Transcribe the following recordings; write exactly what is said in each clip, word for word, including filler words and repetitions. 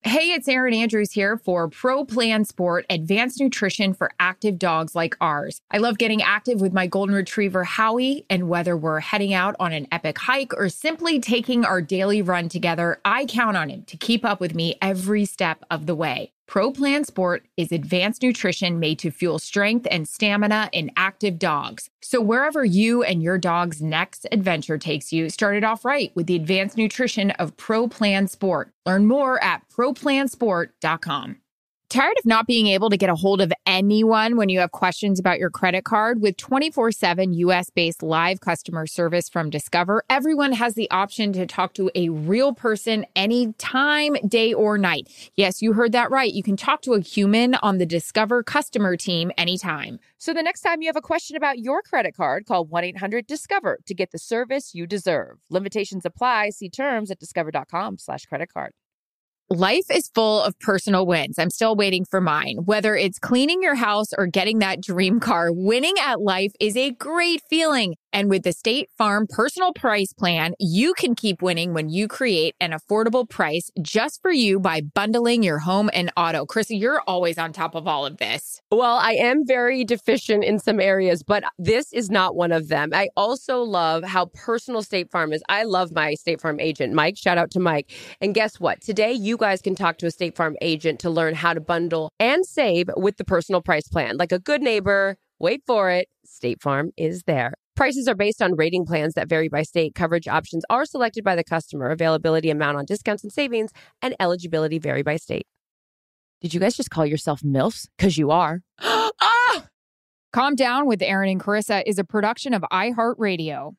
Hey, it's Erin Andrews here for Pro Plan Sport, advanced nutrition for active dogs like ours. I love getting active with my golden retriever, Howie, and whether we're heading out on an epic hike or simply taking our daily run together, I count on him to keep up with me every step of the way. Pro Plan Sport is advanced nutrition made to fuel strength and stamina in active dogs. So wherever you and your dog's next adventure takes you, start it off right with the advanced nutrition of Pro Plan Sport. Learn more at pro plan sport dot com. Tired of not being able to get a hold of anyone when you have questions about your credit card? With twenty-four seven U S-based live customer service from Discover, everyone has the option to talk to a real person anytime, day or night. Yes, you heard that right. You can talk to a human on the Discover customer team anytime. So the next time you have a question about your credit card, call one eight hundred discover to get the service you deserve. Limitations apply. See terms at discover.com slash credit card. Life is full of personal wins. I'm still waiting for mine. Whether it's cleaning your house or getting that dream car, winning at life is a great feeling. And with the State Farm Personal Price Plan, you can keep winning when you create an affordable price just for you by bundling your home and auto. Krissy, you're always on top of all of this. Well, I am very deficient in some areas, but this is not one of them. I also love how personal State Farm is. I love my State Farm agent, Mike. Shout out to Mike. And guess what? Today, you guys can talk to a State Farm agent to learn how to bundle and save with the Personal Price Plan. Like a good neighbor, wait for it, State Farm is there. Prices are based on rating plans that vary by state. Coverage options are selected by the customer. Availability, amount on discounts and savings, and eligibility vary by state. Did you guys just call yourself MILFs? Because you are. Ah! Calm Down with Erin and Carissa is a production of iHeartRadio.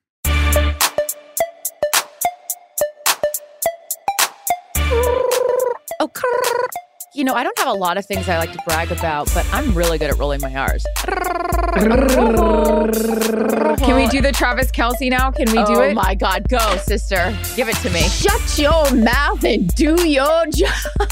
Oh, you know, I don't have a lot of things I like to brag about, but I'm really good at rolling my R's. Can we do the Travis Kelce now? Can we do oh it? Oh my God, go, sister. Give it to me. Shut your mouth and do your job.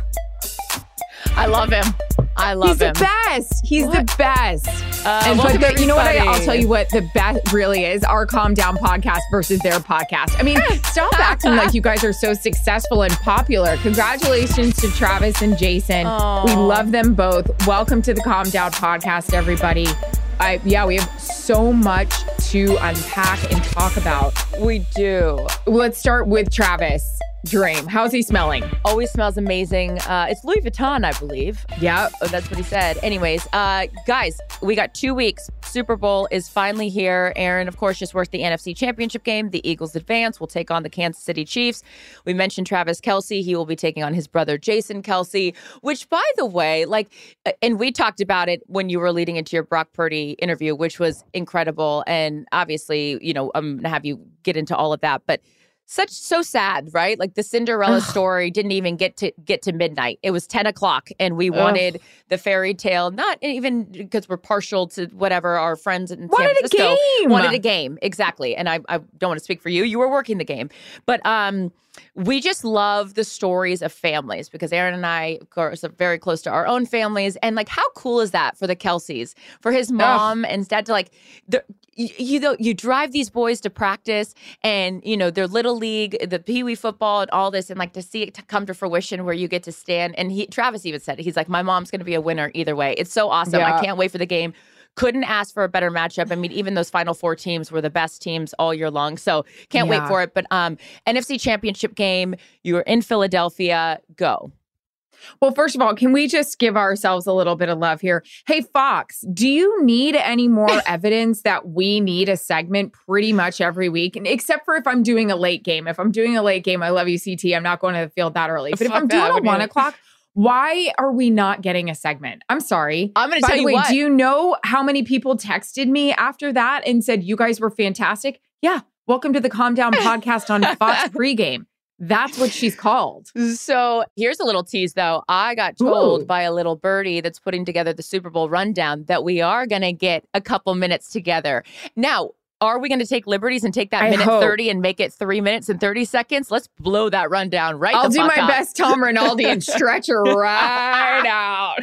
I love him. I love He's him. He's the best. He's what? the best. Uh, and well, but the, you know what? I, I'll tell you what the best really is: our Calm Down podcast versus their podcast. I mean, stop acting like you guys are so successful and popular. Congratulations to Travis and Jason. Aww. We love them both. Welcome to the Calm Down podcast, everybody. I, yeah, we have so much to unpack and talk about. We do. Let's start with Travis. Dream. How's he smelling? Always smells amazing. Uh, it's Louis Vuitton, I believe. Yeah. Oh, that's what he said. Anyways, uh, guys, we got two weeks. Super Bowl is finally here. Erin, of course, just worked the N F C Championship game. The Eagles advance. Will take on the Kansas City Chiefs. We mentioned Travis Kelce. He will be taking on his brother, Jason Kelce, which, by the way, like, and we talked about it when you were leading into your Brock Purdy interview, which was incredible. And obviously, you know, I'm going to have you get into all of that. But Such so sad, right? Like the Cinderella story didn't even get to get to midnight. It was ten o'clock, and we wanted Ugh. the fairy tale. Not even because we're partial to whatever our friends in wanted San Francisco a game. wanted a game exactly. And I, I don't want to speak for you. You were working the game, but um, we just love the stories of families because Erin and I, of course, are very close to our own families. And like, how cool is that for the Kelces, for his mom Ugh. and dad to like the. You, you know, you drive these boys to practice and, you know, their little league, the Pee Wee football and all this, and like to see it to come to fruition where you get to stand. And he, Travis even said, he's like, my mom's going to be a winner either way. It's so awesome. Yeah. I can't wait for the game. Couldn't ask for a better matchup. I mean, even those Final Four teams were the best teams all year long. So can't yeah. wait for it. But um, N F C Championship game, you are in Philadelphia. Go. Well, first of all, can we just give ourselves a little bit of love here? Hey, Fox, do you need any more evidence that we need a segment pretty much every week? And except for if I'm doing a late game. If I'm doing a late game, I love you, C T. I'm not going to the field that early. But if I'm doing a one o'clock, why are we not getting a segment? I'm sorry. I'm going to tell you what. By the way, do you know how many people texted me after that and said, you guys were fantastic? Yeah. Welcome to the Calm Down podcast on Fox pregame. That's what she's called. So here's a little tease, though. I got told Ooh. by a little birdie that's putting together the Super Bowl rundown that we are going to get a couple minutes together. Now, are we going to take liberties and take that I minute hope. thirty and make it three minutes and thirty seconds? Let's blow that rundown right I'll the do fuck my out. best Tom Rinaldi and stretch her right out.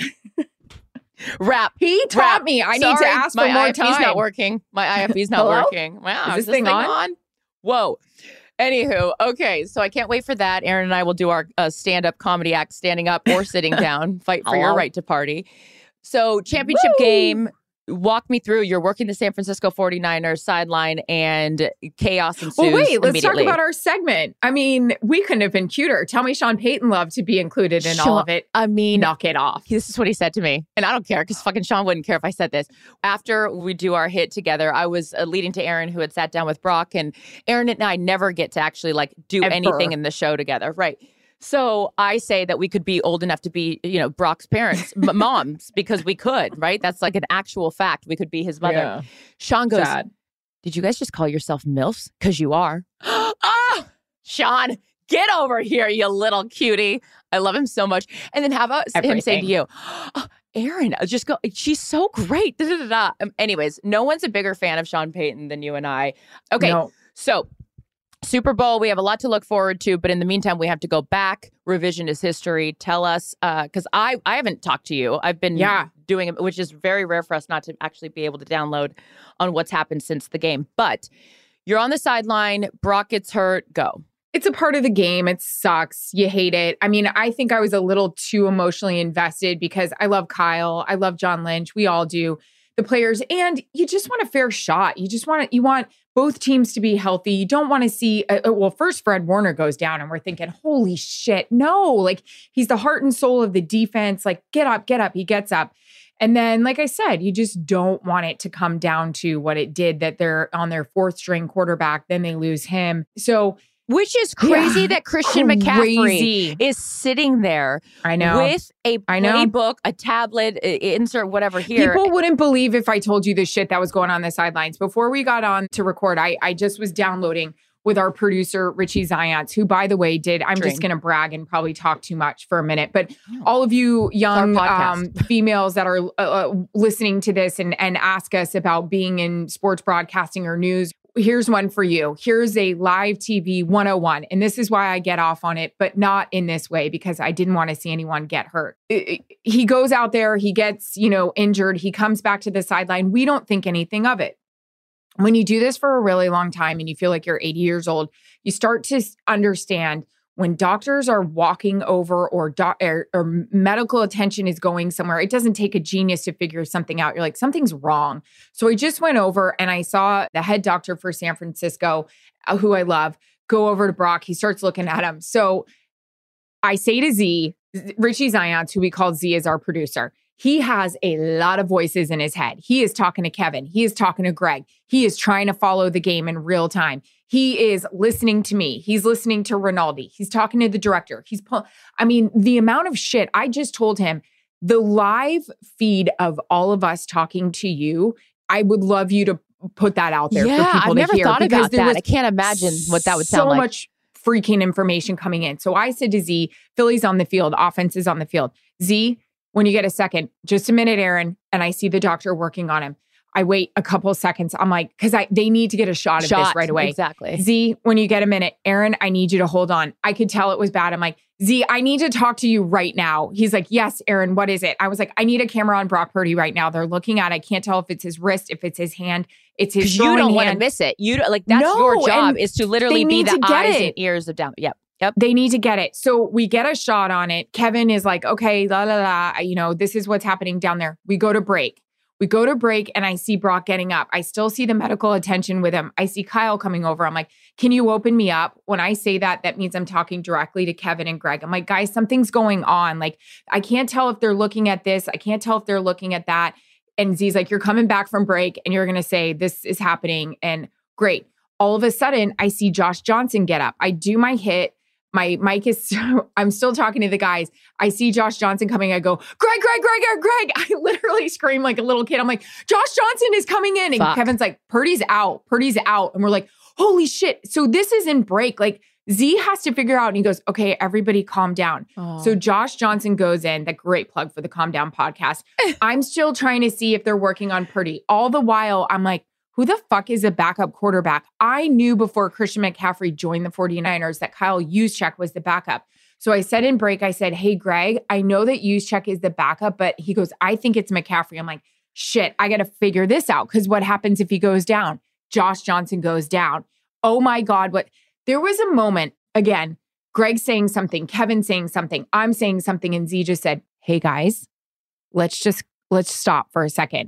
Rap. He taught Rap. me. I Sorry, need to ask my for more I F B's time. not working. My I F B's not Hello? working. Wow. Is this, is this thing, thing on? on? Whoa. Anywho, okay, so I can't wait for that. Aaron and I will do our uh, stand-up comedy act, standing up or sitting down, fight for your right to party. So championship Woo! Game, walk me through. You're working the San Francisco forty-niners sideline and chaos ensues Well, wait, let's talk immediately. about our segment. I mean, we couldn't have been cuter. Tell me Sean Payton loved to be included in Sean, all of it. I mean, knock it off. This is what he said to me. And I don't care because fucking Sean wouldn't care if I said this. After we do our hit together, I was uh, leading to Aaron, who had sat down with Brock. And Aaron and I never get to actually like do Ever. anything in the show together. Right. So I say that we could be old enough to be, you know, Brock's parents, m- moms, because we could, right? That's like an actual fact. We could be his mother. Yeah. Sean goes, Sad. Did you guys just call yourself MILFs? Because you are. Ah, Sean, get over here, you little cutie. I love him so much. And then how about Everything. him saying to you, oh, Aaron, just go, she's so great. Da, da, da, da. Um, anyways, no one's a bigger fan of Sean Payton than you and I. Okay, No. so Super Bowl, we have a lot to look forward to, but in the meantime, we have to go back. Revision is history. Tell us, because uh, I, I haven't talked to you. I've been yeah. doing it, which is very rare for us not to actually be able to download on what's happened since the game. But you're on the sideline. Brock gets hurt. Go. It's a part of the game. It sucks. You hate it. I mean, I think I was a little too emotionally invested because I love Kyle. I love John Lynch. We all do. The players, and you just want a fair shot. You just want to, you want both teams to be healthy. You don't want to see, uh, well, first Fred Warner goes down and we're thinking, holy shit, no, like he's the heart and soul of the defense. Like get up, get up. He gets up. And then, like I said, you just don't want it to come down to what it did, that they're on their fourth string quarterback. Then they lose him. So, which is crazy yeah, that Christian crazy. McCaffrey is sitting there I know. with a I know. playbook, a tablet, I- insert whatever here. People wouldn't believe if I told you the shit that was going on the sidelines. Before we got on to record, I, I just was downloading with our producer, Richie Zions, who, by the way, did, I'm Dream. just going to brag and probably talk too much for a minute, but all of you young um, females that are uh, listening to this and, and ask us about being in sports broadcasting or news, here's one for you. Here's a live T V one oh one. And this is why I get off on it, but not in this way, because I didn't want to see anyone get hurt. It, it, he goes out there, he gets, you know, injured. He comes back to the sideline. We don't think anything of it. When you do this for a really long time and you feel like you're eighty years old, you start to understand when doctors are walking over or, do- or, or medical attention is going somewhere, it doesn't take a genius to figure something out. You're like, something's wrong. So I just went over and I saw the head doctor for San Francisco, uh, who I love, go over to Brock. He starts looking at him. So I say to Z, Richie Zions, who we call Z as our producer, he has a lot of voices in his head. He is talking to Kevin. He is talking to Greg. He is trying to follow the game in real time. He is listening to me. He's listening to Rinaldi. He's talking to the director. He's, pu- I mean, the amount of shit. I just told him the live feed of all of us talking to you, I would love you to put that out there yeah, for people I've to never hear. thought because about there that. was I can't imagine what that would sound so like. So much freaking information coming in. So I said to Z, Philly's on the field, offense is on the field. Z, when you get a second, just a minute, Aaron, and I see the doctor working on him. I wait a couple of seconds. I'm like, because I they need to get a shot, shot of this right away. Exactly. Z, when you get a minute, Aaron, I need you to hold on. I could tell it was bad. I'm like, Z, I need to talk to you right now. He's like, yes, Aaron, what is it? I was like, I need a camera on Brock Purdy right now. They're looking at it. I can't tell if it's his wrist, if it's his hand. It's his you don't want to hand. miss it. You don't, like that's No, your job and is to literally they be need the to get eyes it. and ears of down. Yep. Yep. They need to get it. So we get a shot on it. Kevin is like, okay, la, la, la. You know, this is what's happening down there. We go to break. We go to break and I see Brock getting up. I still see the medical attention with him. I see Kyle coming over. I'm like, can you open me up? When I say that, that means I'm talking directly to Kevin and Greg. I'm like, guys, something's going on. Like, I can't tell if they're looking at this. I can't tell if they're looking at that. And Z's like, you're coming back from break and you're going to say this is happening. And great. All of a sudden, I see Josh Johnson get up. I do my hit. My mic is, I'm still talking to the guys. I see Josh Johnson coming. I go, Greg, Greg, Greg, Greg, Greg. I literally scream like a little kid. I'm like, Josh Johnson is coming in. And Fuck. Kevin's like, Purdy's out. Purdy's out. And we're like, holy shit. So this is in break. Like Z has to figure out. And he goes, okay, everybody calm down. Oh. So Josh Johnson goes in. That great plug for the Calm Down podcast. I'm still trying to see if they're working on Purdy. All the while, I'm like, who the fuck is a backup quarterback? I knew before Christian McCaffrey joined the forty-niners that Kyle Juszczyk was the backup. So I said in break, I said, hey, Greg, I know that Juszczyk is the backup, but he goes, I think it's McCaffrey. I'm like, shit, I got to figure this out. Because what happens if he goes down? Josh Johnson goes down. Oh my God, what? There was a moment, again, Greg saying something, Kevin saying something, I'm saying something, and Z just said, hey guys, let's just, let's stop for a second.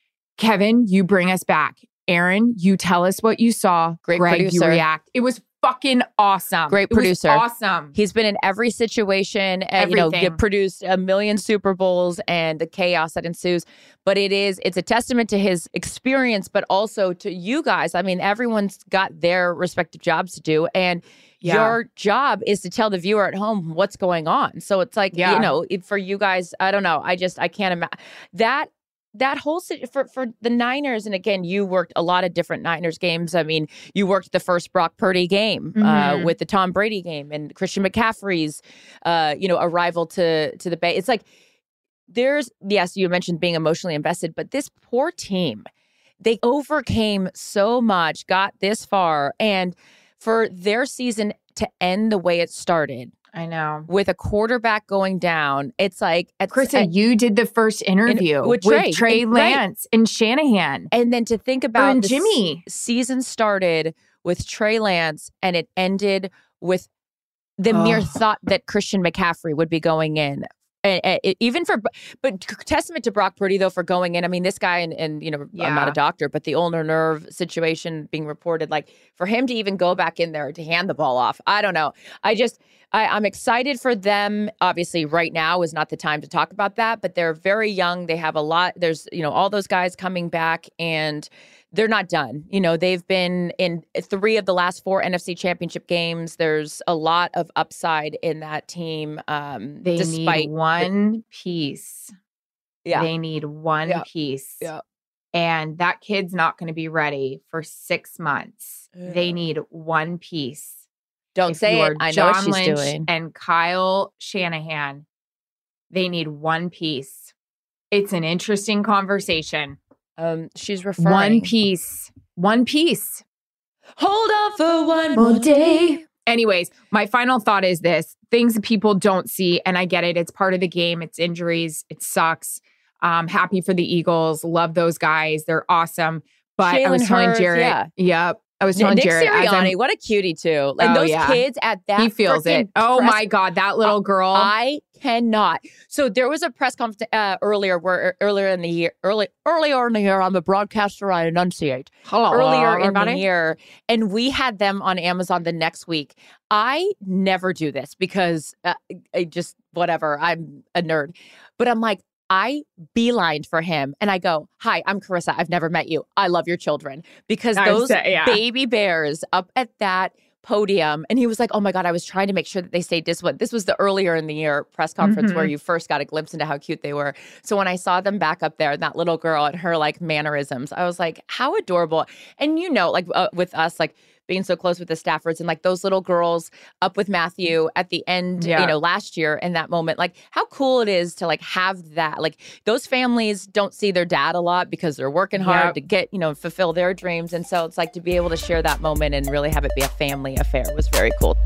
Kevin, you bring us back. Aaron, you tell us what you saw. Great Greg, producer. you react. It was fucking awesome. Great It was producer. awesome. He's been in every situation, and, you know, Everything. get produced a million Super Bowls and the chaos that ensues. But it is, it's a testament to his experience, but also to you guys. I mean, everyone's got their respective jobs to do. And Yeah. your job is to tell the viewer at home what's going on. So it's like, Yeah. you know, it- for you guys, I don't know. I just, I can't imagine that. That whole sit- for for the Niners, and again, you worked a lot of different Niners games. I mean, you worked the first Brock Purdy game uh, Mhm. with the Tom Brady game and Christian McCaffrey's, uh, you know, arrival to to the Bay. It's like there's yes, you mentioned being emotionally invested, but this poor team, they overcame so much, got this far, and for their season to end the way it started, I know. with a quarterback going down, it's like at, Krista, at- you did the first interview with with Trey. Trey, And- right. Lance and Shanahan. and then to think about and the Jimmy. s- season started with Trey Lance and it ended with the mere Oh. thought that Christian McCaffrey would be going in. And, and it- even for, but testament to Brock Purdy though for going in. I mean, this guy and, and you know, I'm not Yeah. a doctor, but the ulnar nerve situation being reported, like for him to even go back in there to hand the ball off, I don't know. I just, I, I'm excited for them. Obviously, right now is not the time to talk about that, but they're very young. They have a lot. There's, you know, all those guys coming back and they're not done. You know, they've been in three of the last four N F C championship games. There's a lot of upside in that team. Um, They despite need one piece. yeah. They need one Yeah. piece. Yeah. And that kid's not going to be ready for six months. They Yeah. need one piece. Don't If say you it. are I know John what she's Lynch doing. and Kyle Shanahan, they need one piece. It's an interesting conversation. Um, she's referring. One piece. One piece. Hold on for one More more day. Anyways, my final thought is this. Things that people don't see, and I get it. It's part of the game. It's injuries. It sucks. Um, happy for the Eagles. Love those guys. They're awesome. But I was Jalen telling Hurts, Jared. yeah. Yep. I was telling Nick Jared. as I'm- Sirianni, what a cutie too. Like Oh, those yeah. kids at that. he feels it. freaking Oh press- my God. That little girl. I cannot. So there was a press conference uh, earlier where earlier in the year, early earlier in the year, I'm a broadcaster. I enunciate. Hello, earlier in the everybody. year, and we had them on Amazon the next week. I never do this because uh, I just whatever. I'm a nerd, but I'm like. I beelined for him and I go, hi, I'm Carissa. I've never met you. I love your children. Because I've those said- yeah. baby bears up at that podium. And he was like, oh my God, I was trying to make sure that they stayed disciplined. This was the earlier in the year press conference Mhm. where you first got a glimpse into how cute they were. So when I saw them back up there, that little girl and her like mannerisms, I was like, how adorable. And you know, like uh, with us, like being so close with the Staffords and like those little girls up with Matthew at the end, Yeah. you know, last year in that moment, like how cool it is to like have that. Like those families don't see their dad a lot because they're working hard Yep. to get, you know, fulfill their dreams. And so it's like to be able to share that moment and really have it be a family affair was very cool.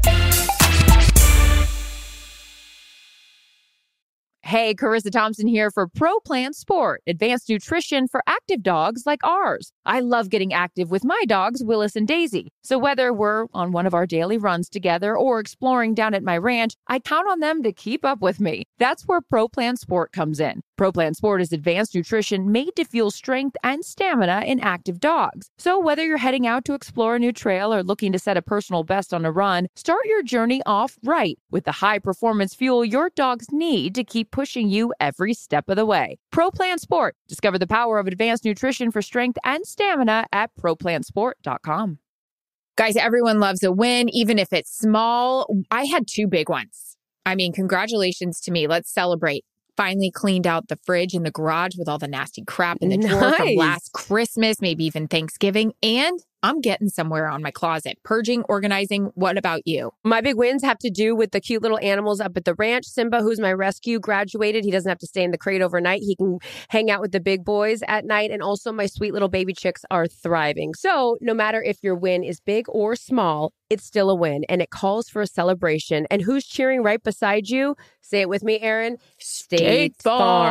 Hey, Carissa Thompson here for Pro Plan Sport, advanced nutrition for active dogs like ours. I love getting active with my dogs, Willis and Daisy. So whether we're on one of our daily runs together or exploring down at my ranch, I count on them to keep up with me. That's where Pro Plan Sport comes in. Pro Plan Sport is advanced nutrition made to fuel strength and stamina in active dogs. So whether you're heading out to explore a new trail or looking to set a personal best on a run, start your journey off right with the high-performance fuel your dogs need to keep pushing you every step of the way. Pro Plan Sport. Discover the power of advanced nutrition for strength and stamina at pro plan sport dot com. Guys, everyone loves a win, even if it's small. I had two big ones. I mean, congratulations to me. Let's celebrate. Finally cleaned out the fridge in the garage with all the nasty crap in the drawer from Nice. last Christmas, maybe even Thanksgiving. And I'm getting somewhere on my closet. Purging, organizing. What about you? My big wins have to do with the cute little animals up at the ranch. Simba, who's my rescue, graduated. He doesn't have to stay in the crate overnight. He can hang out with the big boys at night. And also my sweet little baby chicks are thriving. So no matter if your win is big or small, it's still a win. And it calls for a celebration. And who's cheering right beside you? Say it with me, Aaron. State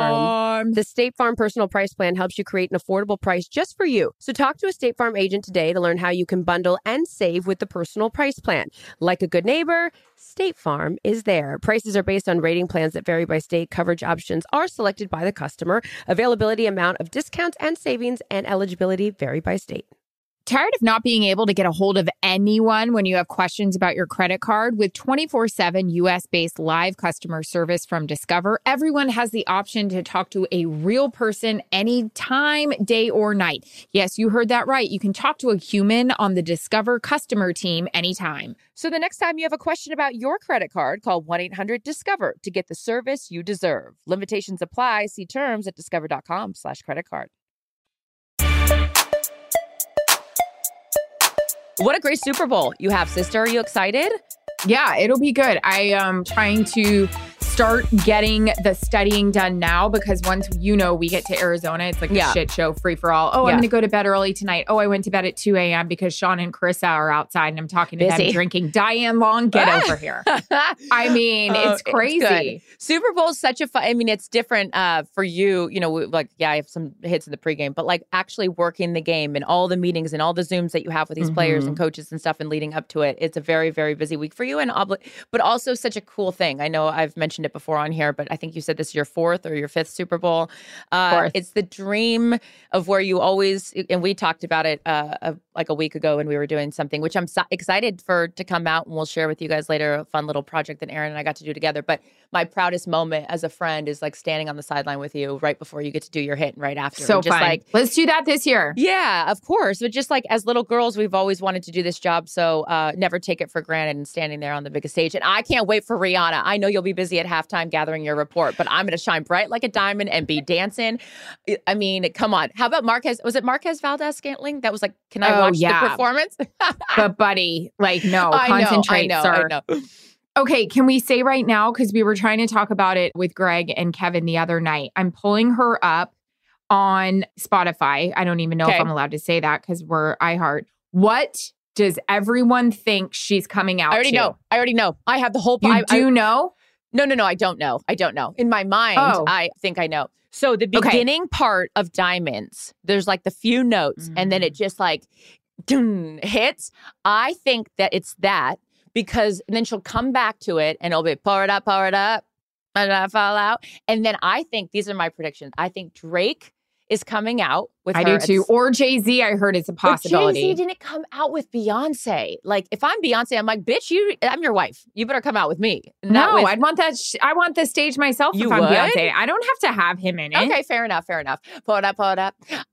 Farm. The State Farm Personal Price Plan helps you create an affordable price just for you. So talk to a State Farm agent today to to learn how you can bundle and save with the Personal Price Plan. Like a good neighbor, State Farm is there. Prices are based on rating plans that vary by state. Coverage options are selected by the customer. Availability, amount of discounts and savings, and eligibility vary by state. Tired of not being able to get a hold of anyone when you have questions about your credit card? With twenty-four seven U S-based live customer service from Discover, everyone has the option to talk to a real person anytime, day or night. Yes, you heard that right. You can talk to a human on the Discover customer team anytime. So the next time you have a question about your credit card, call one eight hundred discover to get the service you deserve. Limitations apply. See terms at discover.com slash credit card. What a great Super Bowl you have, sister. Are you excited? Yeah, it'll be good. I am trying to start getting the studying done now because once, you know, we get to Arizona, it's like Yeah. a shit show, free for all. Oh, Yeah. I'm going to go to bed early tonight. Oh, I went to bed at two a.m. because Sean and Carissa are outside and I'm talking to Busy. them drinking Diane Long. Get over here. I mean, Oh, it's crazy. good. Super Bowl is such a fun, I mean, it's different uh, for you, you know, like, yeah, I have some hits in the pregame, but like actually working the game and all the meetings and all the Zooms that you have with these players and coaches and stuff and leading up to it. It's a very, very busy week for you and obli- but also such a cool thing. I know I've mentioned it before on here, but I think you said this is your fourth or your fifth Super Bowl. Uh, Fourth. It's the dream of where you always, and we talked about it uh, a, like a week ago when we were doing something, which I'm so excited for to come out and we'll share with you guys later, a fun little project that Aaron and I got to do together. But my proudest moment as a friend is like standing on the sideline with you right before you get to do your hit and right after. So And just fun. like, Let's do that this year. yeah, of course. But just like as little girls, we've always wanted to do this job. So uh, never take it for granted and standing there on the biggest stage. And I can't wait for Rihanna. I know you'll be busy at halftime gathering your report, but I'm going to shine bright like a diamond and be dancing. I mean, come on. How about Marquez? Was it Marquez Valdez-Scantling? That was like, can I Oh, watch yeah. the performance? But buddy, like, no, I know, concentrate, I know, sir. I know. Okay, can we say right now, because we were trying to talk about it with Greg and Kevin the other night, I'm pulling her up on Spotify. I don't even know Okay. if I'm allowed to say that because we're iHeart. What does everyone think she's coming out I already to? know. I already know. I have the whole... You I, do I, know? No, no, no. I don't know. I don't know. In my mind, Oh. I think I know. So the Okay. beginning part of Diamonds, there's like the few notes and then it just like dun, hits. I think that it's that because then she'll come back to it and it'll be pour it up, pour it up, and I fall out. And then I think, these are my predictions. I think Drake is coming out with I her do at too. s- Or Jay-Z, I heard it's a But possibility. Jay-Z didn't come out with Beyonce. Like, if I'm Beyonce, I'm like, bitch, you, I'm your wife. You better come out with me. Not No, with- I'd want that. Sh- I want the stage myself You if I'm would? Beyonce. I don't have to have him in it. Okay, fair enough, fair enough. Pull it up, pull it up.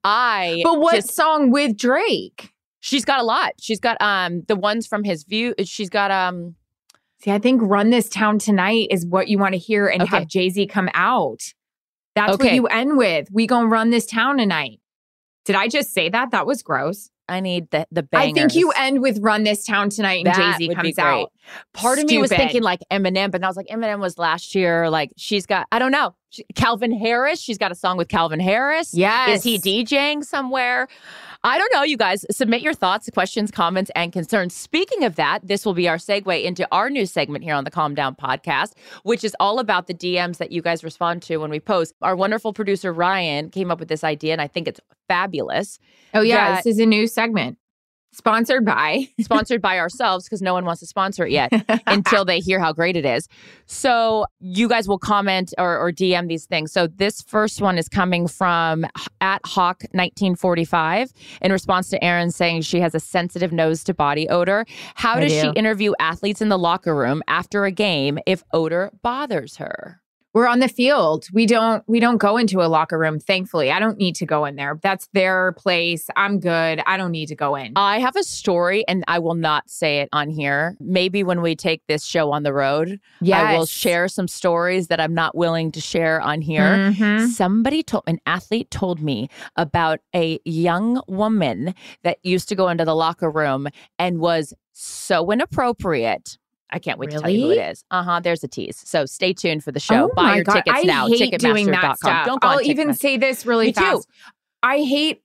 I But what just, song with Drake? she's got a lot. She's got um the ones from his view. She's got um See, I think Run This Town Tonight is what you want to hear and Okay. have Jay-Z come out. That's what Okay. you end with. We gonna run this town tonight. Did I just say that? That was gross. I need the the bangers. I think you end with Run This Town Tonight and That Jay-Z would be comes great. out. Part of me was Stupid. thinking like Eminem, but I was like, Eminem was last year. Like she's got, I don't know. She, Calvin Harris. She's got a song with Calvin Harris. Yes. Is he DJing somewhere? I don't know, you guys. Submit your thoughts, questions, comments, and concerns. Speaking of that, this will be our segue into our new segment here on the Calm Down podcast, which is all about the D Ms that you guys respond to when we post. Our wonderful producer, Ryan, came up with this idea, and I think it's fabulous. Oh yeah, that- this is a new segment. Sponsored by. Sponsored by ourselves because no one wants to sponsor it yet until they hear how great it is. So you guys will comment or, or D M these things. So this first one is coming from at Hawk nineteen forty-five in response to Erin saying she has a sensitive nose to body odor. How I does do. she interview athletes in the locker room after a game if odor bothers her? We're on the field. We don't we don't go into a locker room, thankfully. I don't need to go in there. That's their place. I'm good. I don't need to go in. I have a story, and I will not say it on here. Maybe when we take this show on the road, I will Yes. share some stories that I'm not willing to share on here. Mhm. Somebody told, an athlete told me about a young woman that used to go into the locker room and was so inappropriate. I can't wait to tell you who Really? it is. Uh-huh, there's a tease. So stay tuned for the show. Oh Buy my your God. tickets I now. hate doing Ticketmaster that dot com. stuff. Don't go I'll on even Ticketmaster. say this really Me too. fast. I hate I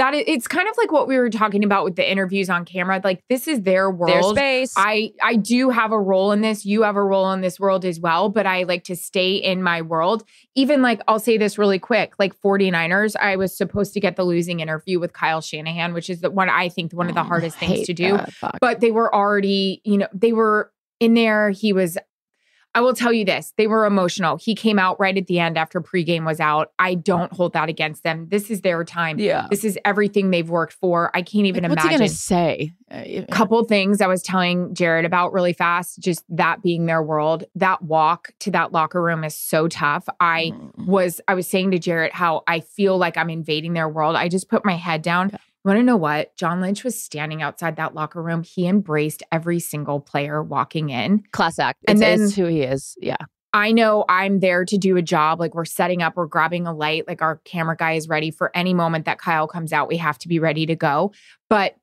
that is, it's kind of like what we were talking about with the interviews on camera. Like, this is their world. Their space. I, I do have a role in this. You have a role in this world as well, but I like to stay in my world. Even like, I'll say this really quick, like 49ers, I was supposed to get the losing interview with Kyle Shanahan, which is the one I think one of the hardest oh, things to do. That, but they were already, you know, they were in there. He was, I will tell you this, they were emotional. He came out right at the end after pregame was out. I don't hold that against them. This is their time. Yeah. This is everything they've worked for. I can't even like, what's imagine. What's he going to say? A couple things I was telling Jared about really fast, just that being their world. That walk to that locker room is so tough. I mm. was, I was saying to Jared how I feel like I'm invading their world. I just put my head down. Yeah. You want to know what? John Lynch was standing outside that locker room. He embraced every single player walking in. Class act. And it's, then it's who he is. Yeah. I know I'm there to do a job. Like, we're setting up, we're grabbing a light. Like, our camera guy is ready for any moment that Kyle comes out. We have to be ready to go. But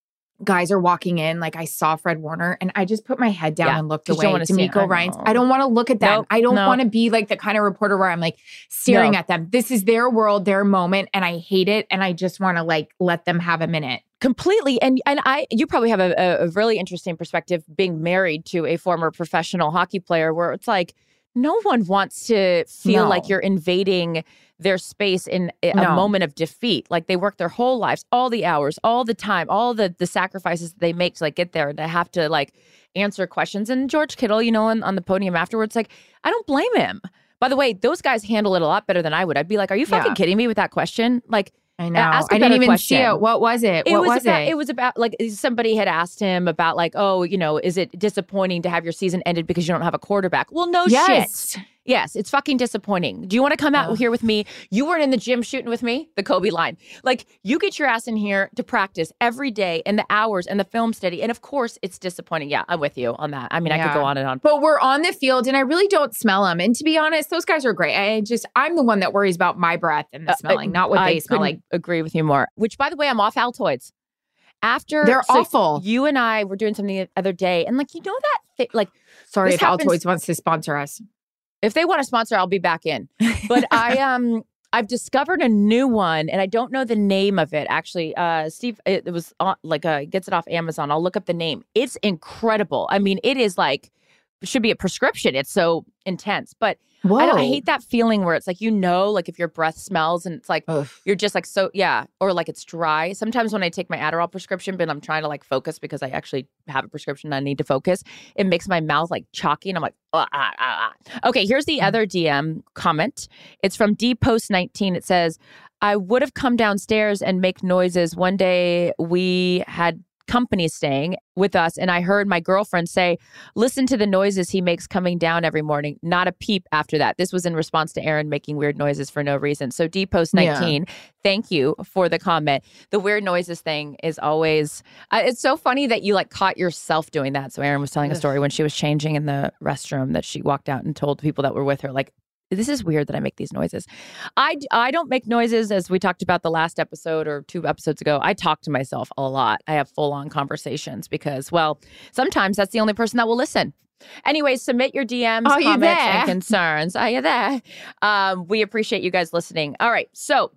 guys are walking in. Like, I saw Fred Warner and I just put my head down yeah, and looked away. DeMeco Ryans. I, I don't want to look at them. Nope, I don't no. want to be like the kind of reporter where I'm like staring no. at them. This is their world, their moment. And I hate it. And I just want to like let them have a minute. Completely. And and I, you probably have a, a really interesting perspective being married to a former professional hockey player where it's like, no one wants to feel no. like you're invading their space in a no. moment of defeat. Like, they work their whole lives, all the hours, all the time, all the the sacrifices they make to like get there, and to have to like answer questions. And George Kittle, you know, on, on the podium afterwards, like, I don't blame him. By the way, those guys handle it a lot better than I would. I'd be like, are you fucking yeah. kidding me with that question? Like, I know. Ask a I didn't even question. see it. What was it? It what was, was about, it? It was about like somebody had asked him about like, oh, you know, is it disappointing to have your season ended because you don't have a quarterback? Well, no yes. shit. Yes, it's fucking disappointing. Do you want to come out oh. here with me? You weren't in the gym shooting with me, the Kobe line. Like, you get your ass in here to practice every day and the hours and the film study. And of course, it's disappointing. Yeah, I'm with you on that. I mean, yeah. I could go on and on. But we're on the field and I really don't smell them. And to be honest, those guys are great. I just, I'm the one that worries about my breath and the smelling, uh, not what I they smell like. Agree with you more. Which, by the way, I'm off Altoids. After they're so awful. You and I were doing something the other day, and like, you know that thing, like, sorry if happens, Altoids wants to sponsor us. If they want to sponsor, I'll be back in. But I um I've discovered a new one, and I don't know the name of it. Actually, uh, Steve, it, it was on, like uh, gets it off Amazon. I'll look up the name. It's incredible. I mean, it is like should be a prescription. It's so intense, but. I, don't, I hate that feeling where it's like, you know, like if your breath smells and it's like, Ugh. You're just like, so, yeah. Or like it's dry. Sometimes when I take my Adderall prescription, but I'm trying to like focus because I actually have a prescription and I need to focus, it makes my mouth like chalky and I'm like, ah, ah, ah. Okay, here's the other D M comment. It's from D Post nineteen. It says, I would have come downstairs and make noises. One day we had company staying with us, and I heard my girlfriend say, listen to the noises he makes coming down every morning. Not a peep after that. This was in response to Aaron making weird noises for no reason. So D Post nineteen, yeah. Thank you for the comment. The weird noises thing is always, uh, it's so funny that you like caught yourself doing that. So Aaron was telling a story when she was changing in the restroom that she walked out and told people that were with her, like, this is weird that I make these noises. I, I don't make noises, as we talked about the last episode or two episodes ago. I talk to myself a lot. I have full-on conversations because, well, sometimes that's the only person that will listen. Anyway, submit your D Ms, Are comments, and concerns. Are you there? Um, we appreciate you guys listening. All right, so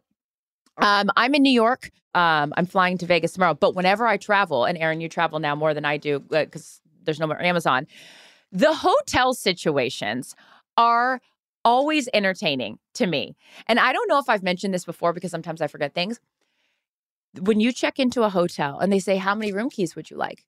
um, I'm in New York. Um, I'm flying to Vegas tomorrow. But whenever I travel, and Aaron, you travel now more than I do because uh, there's no more Amazon, the hotel situations are always entertaining to me. And I don't know if I've mentioned this before because sometimes I forget things. When you check into a hotel and they say, how many room keys would you like?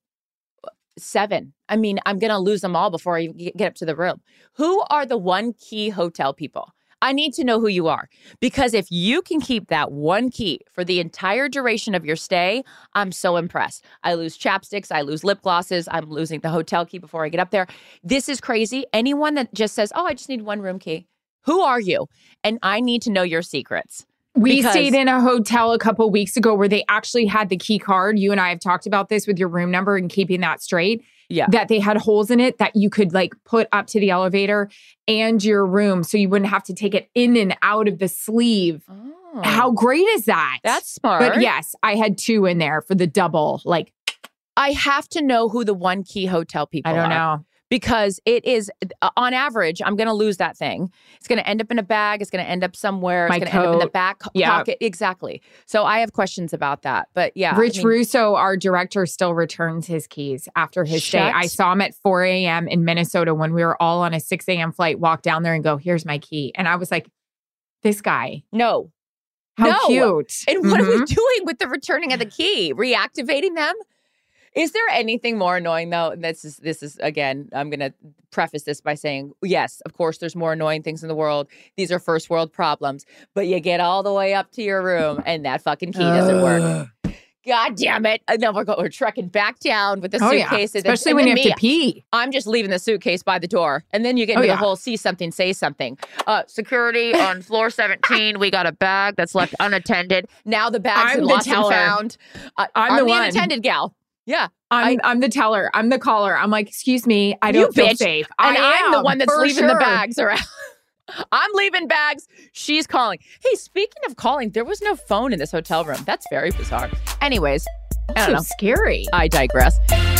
Seven. I mean, I'm going to lose them all before I get up to the room. Who are the one key hotel people? I need to know who you are, because if you can keep that one key for the entire duration of your stay, I'm so impressed. I lose chapsticks. I lose lip glosses. I'm losing the hotel key before I get up there. This is crazy. Anyone that just says, oh, I just need one room key. Who are you? And I need to know your secrets. We because- stayed in a hotel a couple weeks ago where they actually had the key card. You and I have talked about this with your room number and keeping that straight. Yeah. That they had holes in it that you could like put up to the elevator and your room so you wouldn't have to take it in and out of the sleeve. Oh. How great is that? That's smart. But yes, I had two in there for the double. Like, I have to know who the one key hotel people are. I don't are. know. because it is, uh, on average, I'm going to lose that thing. It's going to end up in a bag. It's going to end up somewhere. My it's going to end up in the coat. back Yeah. pocket. Exactly. So I have questions about that. But yeah. Rich I mean, Russo, our director, still returns his keys after his stay. Shut- I saw him at four a.m. in Minnesota when we were all on a six a.m. flight, walk down there and go, here's my key. And I was like, this guy. No. How No. cute. And what are we Mhm. doing with the returning of the key? Reactivating them? Is there anything more annoying though? And This is this is again, I'm gonna preface this by saying, yes, of course, there's more annoying things in the world. These are first world problems, but you get all the way up to your room and that fucking key doesn't work. God damn it! And then we're going, we're trekking back down with the Oh, yeah. suitcases, and- Especially and when you then have me, to pee. I'm just leaving the suitcase by the door. And then you get Oh, into yeah. the whole see something, say something. Uh, security on floor seventeen. We got a bag that's left unattended. Now the bag's I'm been the lost and teller. found. Uh, I'm the one. unattended gal. Yeah. I'm, I'm the teller. I'm the caller. I'm like, excuse me, I You don't feel bitch. safe. And I I'm the am, one that's for leaving the sure. bags around. I'm leaving bags. She's calling. Hey, speaking of calling, there was no phone in this hotel room. That's very bizarre. Anyways, I don't So know. scary. I digress.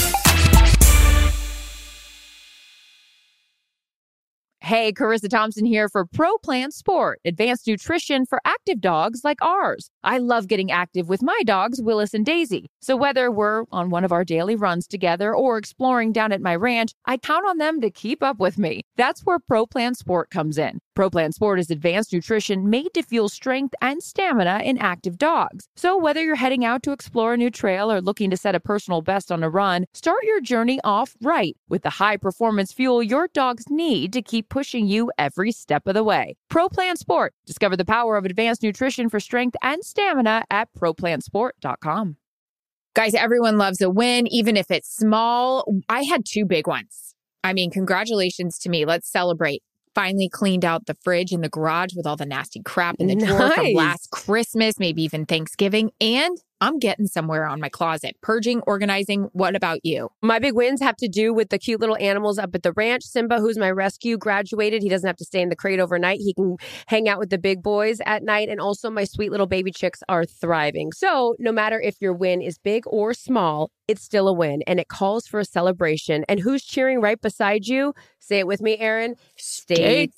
Hey, Carissa Thompson here for Pro Plan Sport, advanced nutrition for active dogs like ours. I love getting active with my dogs, Willis and Daisy. So whether we're on one of our daily runs together or exploring down at my ranch, I count on them to keep up with me. That's where Pro Plan Sport comes in. Pro Plan Sport is advanced nutrition made to fuel strength and stamina in active dogs. So whether you're heading out to explore a new trail or looking to set a personal best on a run, start your journey off right with the high performance fuel your dogs need to keep pushing you every step of the way. Pro Plan Sport. Discover the power of advanced nutrition for strength and stamina at pro plan sport dot com. Guys, everyone loves a win, even if it's small. I had two big ones. I mean, congratulations to me. Let's celebrate. Finally cleaned out the fridge in the garage with all the nasty crap in the drawer from Nice. last Christmas, maybe even Thanksgiving. And I'm getting somewhere on my closet. Purging, organizing. What about you? My big wins have to do with the cute little animals up at the ranch. Simba, who's my rescue, graduated. He doesn't have to stay in the crate overnight. He can hang out with the big boys at night. And also my sweet little baby chicks are thriving. So no matter if your win is big or small, it's still a win. And it calls for a celebration. And who's cheering right beside you? Say it with me, Aaron. State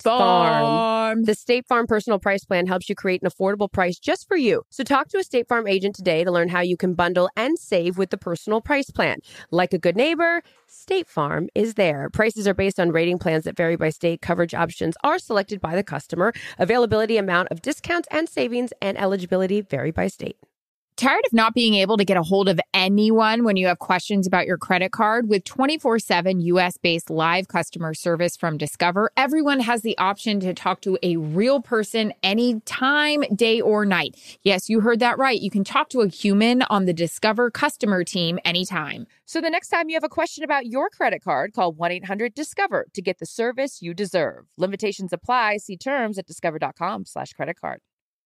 Farm. The State Farm Personal Price Plan helps you create an affordable price just for you. So talk to a State Farm agent today to learn how you can bundle and save with the Personal Price Plan. Like a good neighbor, State Farm is there. Prices are based on rating plans that vary by state. Coverage options are selected by the customer. Availability, amount of discounts and savings, and eligibility vary by state. Tired of not being able to get a hold of anyone when you have questions about your credit card? With twenty-four seven U S-based live customer service from Discover, everyone has the option to talk to a real person anytime, day or night. Yes, you heard that right. You can talk to a human on the Discover customer team anytime. So the next time you have a question about your credit card, call one eight hundred discover to get the service you deserve. Limitations apply. See terms at discover.com slash credit card.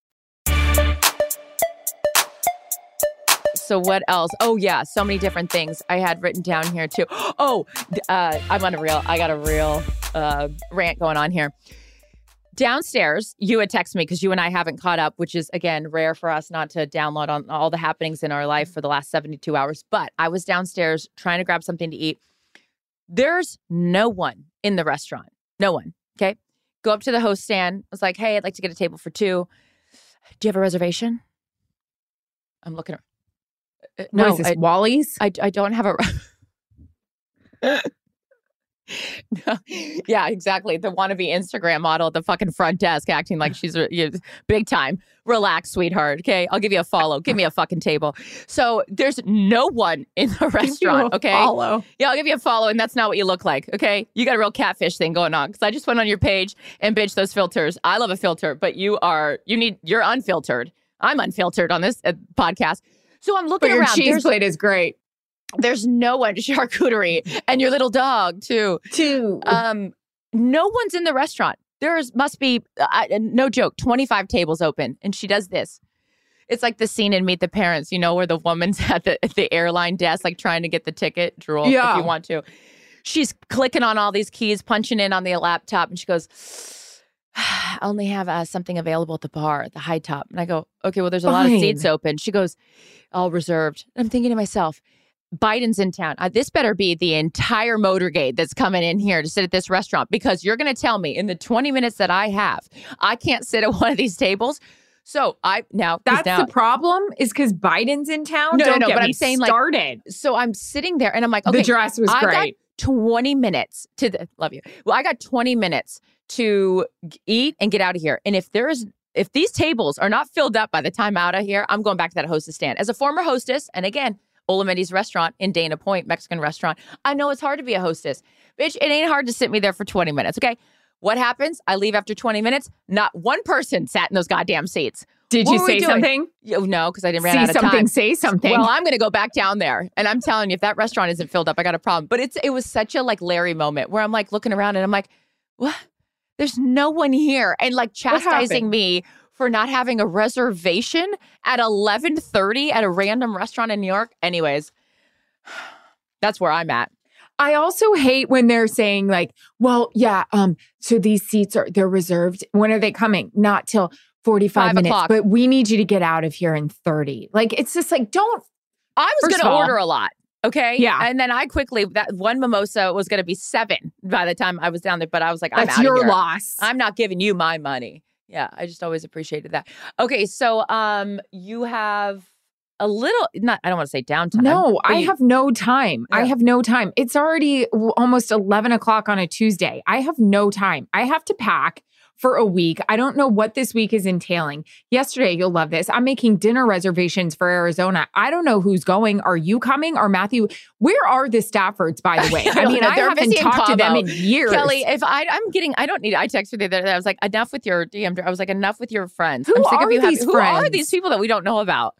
So what else? Oh, yeah. So many different things I had written down here, too. Oh, uh, I'm on a real, I got a real uh, rant going on here. Downstairs, you had texted me because you and I haven't caught up, which is, again, rare for us not to download on all the happenings in our life for the last seventy-two hours. But I was downstairs trying to grab something to eat. There's no one in the restaurant. No one. Okay. Go up to the host stand. I was like, hey, I'd like to get a table for two. Do you have a reservation? I'm looking at Uh, What no, is this, I, Wally's? I, I don't have a. No. Yeah, exactly. The wannabe Instagram model at the fucking front desk acting like she's a, you know, big time. Relax, sweetheart. Okay, I'll give you a follow. Give me a fucking table. So there's no one in the restaurant. Okay. Follow. Yeah, I'll give you a follow, and that's not what you look like. Okay, you got a real catfish thing going on. Because I just went on your page and bitched those filters. I love a filter, but you are you need you're unfiltered. I'm unfiltered on this uh, podcast. So I'm looking But your around. cheese There's, plate is great. there's no one. Charcuterie and your little dog too. Too. Um, no one's in the restaurant. There's must be uh, no joke, twenty-five tables open, and she does this. It's like the scene in Meet the Parents, you know, where the woman's at the at the airline desk, like trying to get the ticket. Drool, Yeah. if you want to. She's clicking on all these keys, punching in on the laptop, and she goes, I only have uh, something available at the bar, at the high top. And I go, okay, well, there's a lot of Fine. seats open. She goes, all reserved. I'm thinking to myself, Biden's in town. Uh, this better be the entire motorcade that's coming in here to sit at this restaurant, because you're going to tell me in the twenty minutes that I have, I can't sit at one of these tables. So I now that's now, the problem is because Biden's in town. No, Don't no, no. get But me I'm saying started. like, so I'm sitting there and I'm like, okay, the dress was I great. got twenty minutes to the, love you. Well, I got twenty minutes to eat and get out of here. And if there is, if these tables are not filled up by the time out of here, I'm going back to that hostess stand. As a former hostess, and again, Olamendi's restaurant in Dana Point, Mexican restaurant, I know it's hard to be a hostess. Bitch, it ain't hard to sit me there for twenty minutes, okay? What happens? I leave after twenty minutes. Not one person sat in those goddamn seats. Did What you were we say doing? something? You, no, because I didn't ran See out of something, time. say something. Well, I'm going to go back down there. And I'm telling you, if that restaurant isn't filled up, I got a problem. But it's it was such a like Larry moment where I'm like looking around and I'm like, what? There's no one here. And like chastising me for not having a reservation at eleven thirty at a random restaurant in New York. Anyways, that's where I'm at. I also hate when they're saying like, well, yeah, um, so these seats are, they're reserved. When are they coming? Not till forty-five Five minutes, o'clock. but we need you to get out of here in thirty. Like, it's just like, don't. I was First going to of all- order a lot. Okay. Yeah. And then I quickly, that one mimosa was going to be seven by the time I was down there. But I was like, I'm That's out your of here. loss. I'm not giving you my money. Yeah. I just always appreciated that. Okay. So um, you have a little, not, I don't want to say downtime. No, but I you- have no time. I Yeah. have no time. It's already w- almost eleven o'clock on a Tuesday. I have no time. I have to pack for a week. I don't know what this week is entailing. Yesterday, you'll love this. I'm making dinner reservations for Arizona. I don't know who's going. Are you coming? Or Matthew? Where are the Staffords, by the way? I mean, I They're haven't busy in talked to them Cabo. in years. Kelly, if I, I'm getting, I don't need, I texted you the other day. I was like, enough with your D M. I was like, enough with your friends. Who I'm sick are of you having- these Who are friends? these people that we don't know about?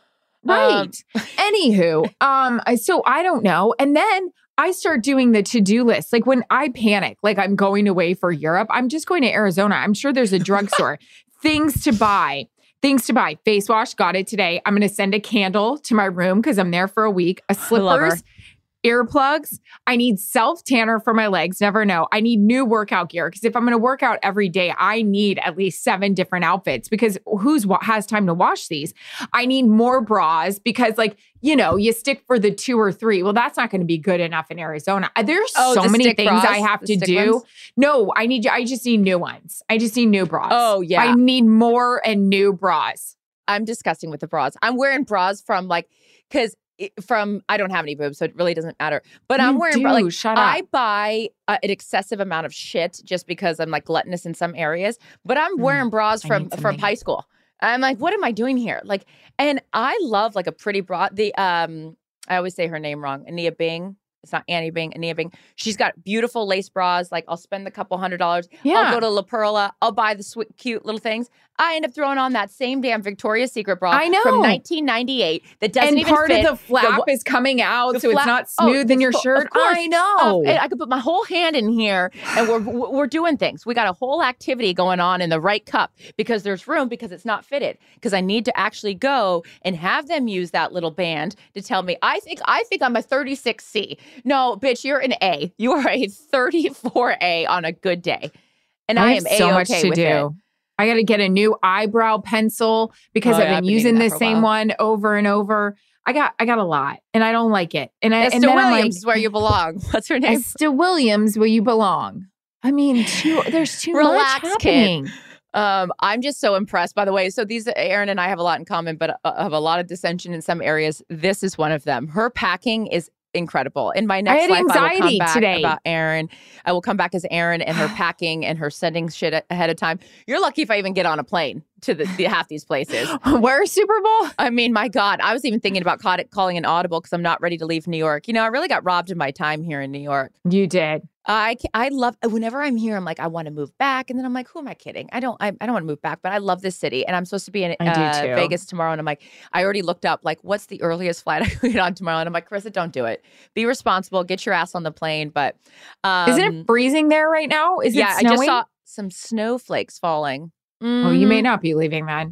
Right. Um, Anywho, um, I- so I don't know. And then I start doing the to-do list. Like when I panic, like I'm going away for Europe, I'm just going to Arizona. I'm sure there's a drugstore. Things to buy. Things to buy. Face wash, got it today. I'm going to send a candle to my room because I'm there for a week. A love her. slippers, earplugs. I need self-tanner for my legs. Never know. I need new workout gear because if I'm going to work out every day, I need at least seven different outfits because who's wa- has time to wash these? I need more bras because like, you know, you stick for the two or three. Well, that's not going to be good enough in Arizona. Uh, There's Oh, so the many stick things bras? I have The to stick do. ones? No, I need, I just need new ones. I just need new bras. Oh, yeah. I need more and new bras. I'm disgusting with the bras. I'm wearing bras from like, because from, I don't have any boobs, so it really doesn't matter. But I'm You wearing, do. bra- like, Shut up. I buy uh, an excessive amount of shit just because I'm like gluttonous in some areas. But I'm Mm, wearing bras I from need from something. high school. I'm like, what am I doing here? Like, and I love like a pretty bra. The um, I always say her name wrong. Ania Bing. It's not Annie Bing, Ania Bing. She's got beautiful lace bras. Like I'll spend a couple hundred dollars. Yeah. I'll go to La Perla. I'll buy the sweet, cute little things. I end up throwing on that same damn Victoria's Secret bra I know. from nineteen ninety-eight that doesn't and even part fit. of the flap wa- is coming out, the so flap- it's not oh, smooth in it's your full- shirt. of course. I know. Oh, and I could put my whole hand in here, and we're we're doing things. We got a whole activity going on in the right cup because there's room because it's not fitted. Because I need to actually go and have them use that little band to tell me. I think I think I'm a thirty-six C. No, bitch, you're an A. You are a thirty-four A on a good day, and I, I am have so A-okay much to with do. it. I got to get a new eyebrow pencil because Oh, I've yeah, been I've been using needing the that for a same while. one over and over. I got I got a lot, and I don't like it. And I and Esther then I'm Williams like, is where you belong. What's her name? Esther Williams, where you belong. I mean, too, there's too Relax, much kid. happening. Um, I'm just so impressed. By the way, so these Erin and I have a lot in common, but uh, have a lot of dissension in some areas. This is one of them. Her packing is incredible. In my next had life, I will come anxiety back today. about Erin. I will come back as Erin and her packing and her sending shit a- ahead of time. You're lucky if I even get on a plane to the, the half these places. Where's Super Bowl? I mean, my God, I was even thinking about ca- calling an audible because I'm not ready to leave New York. You know, I really got robbed of my time here in New York. You did. I ca- I love whenever I'm here. I'm like I want to move back, and then I'm like, who am I kidding? I don't I, I don't want to move back, but I love this city, and I'm supposed to be in I do uh, too. Vegas tomorrow, and I'm like, I already looked up like what's the earliest flight I can get on tomorrow, and I'm like, Carissa, don't do it. Be responsible. Get your ass on the plane. But um, Isn't it freezing there right now? Is yeah, it snowing? I just saw some snowflakes falling. Oh, you may Mhm. not be leaving then.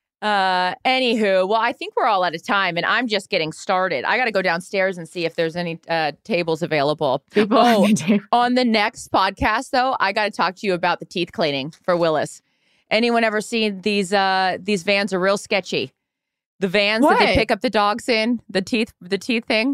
Uh, anywho, well, I think we're all out of time, and I'm just getting started. I got to go downstairs and see if there's any uh, tables available. People Oh, on the table. On the next podcast, though, I got to talk to you about the teeth cleaning for Willis. Anyone ever seen these? Uh, these vans are real sketchy. The vans that they What? pick up the dogs in, the teeth, the teeth thing.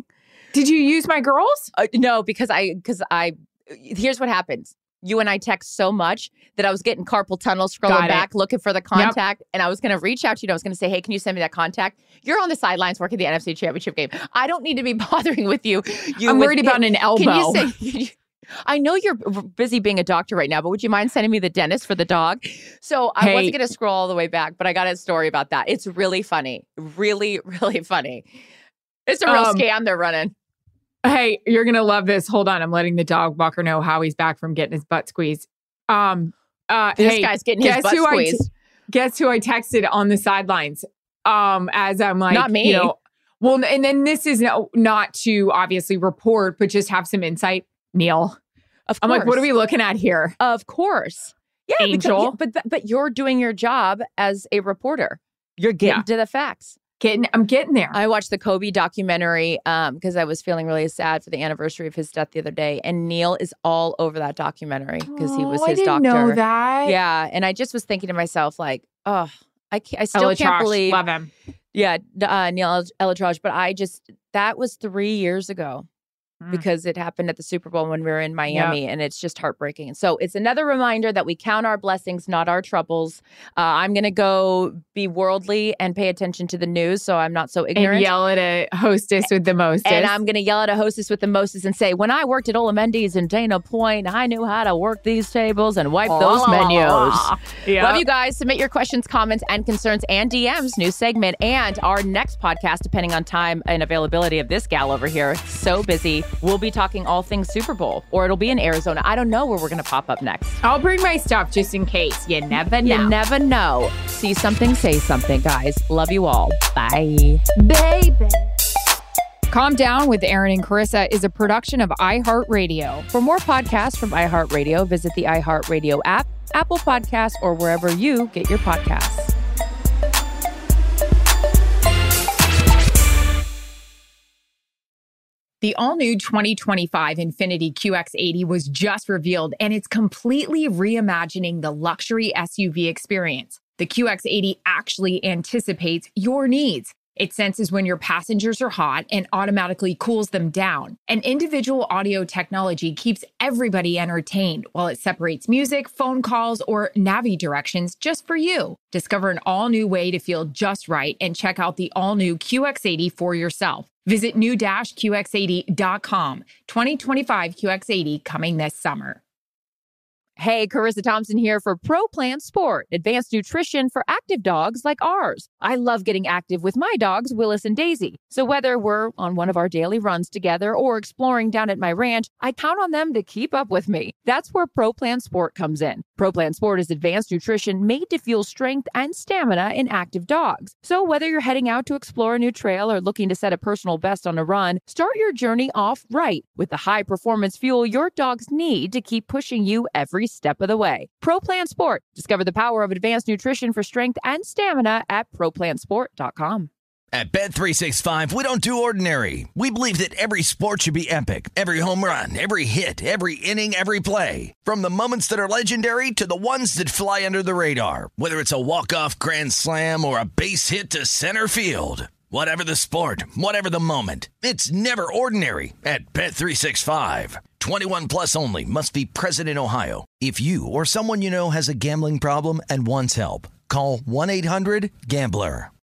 Did you use my girls? Uh, no, because I, because I, here's what happens. You and I text so much that I was getting carpal tunnel scrolling back, looking for the contact. Yep. And I was going to reach out to you. And I was going to say, hey, can you send me that contact? You're on the sidelines working the N F C Championship game. I don't need to be bothering with you. you I'm with, worried about an elbow. Can you say, can you, I know you're busy being a doctor right now, but would you mind sending me the dentist for the dog? So I hey. wasn't going to scroll all the way back, but I got a story about that. It's really funny. Really, really funny. It's a real um, scam they're running. Hey, you're going to love this. Hold on. I'm letting the dog walker know how he's back from getting his butt squeezed. Um, uh, this hey, guy's getting his butt squeezed. T- guess who I texted on the sidelines? Um, as I'm like, not me. You know, well, and then this is no, not to obviously report, but just have some insight. Neil, of course. I'm like, what are we looking at here? Of course. Yeah. Angel. Because, but, but you're doing your job as a reporter. You're getting yeah. to the facts. Getting, I'm getting there. I watched the Kobe documentary um, because I was feeling really sad for the anniversary of his death the other day. And Neil is all over that documentary because oh, he was his I didn't doctor. know that. Yeah. And I just was thinking to myself, like, oh, I, can't, I still Elatrosh, can't believe. Love him. Yeah. Uh, Neil Elatrosh. But I just, that was three years ago. Because it happened at the Super Bowl when we were in Miami, yep. and it's just heartbreaking. And so it's another reminder that we count our blessings, not our troubles. Uh, I'm going to go be worldly and pay attention to the news so I'm not so ignorant. And yell at a hostess with the mostest. And I'm going to yell at a hostess with the mostest and say, when I worked at Ola Mendy's and Dana Point, I knew how to work these tables and wipe those menus. Yep. Love you guys. Submit your questions, comments, and concerns and D Ms. New segment. And our next podcast, depending on time and availability of this gal over here, so busy. We'll be talking all things Super Bowl, or it'll be in Arizona. I don't know where we're going to pop up next. I'll bring my stuff just in case. You never know. You never know. See something, say something, guys. Love you all. Bye. Baby. Calm Down with Aaron and Carissa is a production of iHeartRadio. For more podcasts from iHeartRadio, visit the iHeartRadio app, Apple Podcasts, or wherever you get your podcasts. The all-new twenty twenty-five Infiniti Q X eighty was just revealed, and it's completely reimagining the luxury S U V experience. The Q X eighty actually anticipates your needs. It senses when your passengers are hot and automatically cools them down. And individual audio technology keeps everybody entertained while it separates music, phone calls, or Navi directions just for you. Discover an all-new way to feel just right and check out the all-new Q X eighty for yourself. Visit new dash Q X eighty dot com. twenty twenty-five Q X eighty coming this summer. Hey, Carissa Thompson here for Pro Plan Sport, advanced nutrition for active dogs like ours. I love getting active with my dogs, Willis and Daisy. So whether we're on one of our daily runs together or exploring down at my ranch, I count on them to keep up with me. That's where Pro Plan Sport comes in. Pro Plan Sport is advanced nutrition made to fuel strength and stamina in active dogs. So whether you're heading out to explore a new trail or looking to set a personal best on a run, start your journey off right with the high performance fuel your dogs need to keep pushing you every step of the way. Pro Plan Sport. Discover the power of advanced nutrition for strength and stamina at pro plan sport dot com. At Bet three sixty-five, we don't do ordinary. We believe that every sport should be epic. Every home run, every hit, every inning, every play. From the moments that are legendary to the ones that fly under the radar. Whether it's a walk-off grand slam or a base hit to center field. Whatever the sport, whatever the moment, it's never ordinary at Bet three sixty-five. twenty-one plus only. Must be present in Ohio. If you or someone you know has a gambling problem and wants help, call one eight hundred gambler.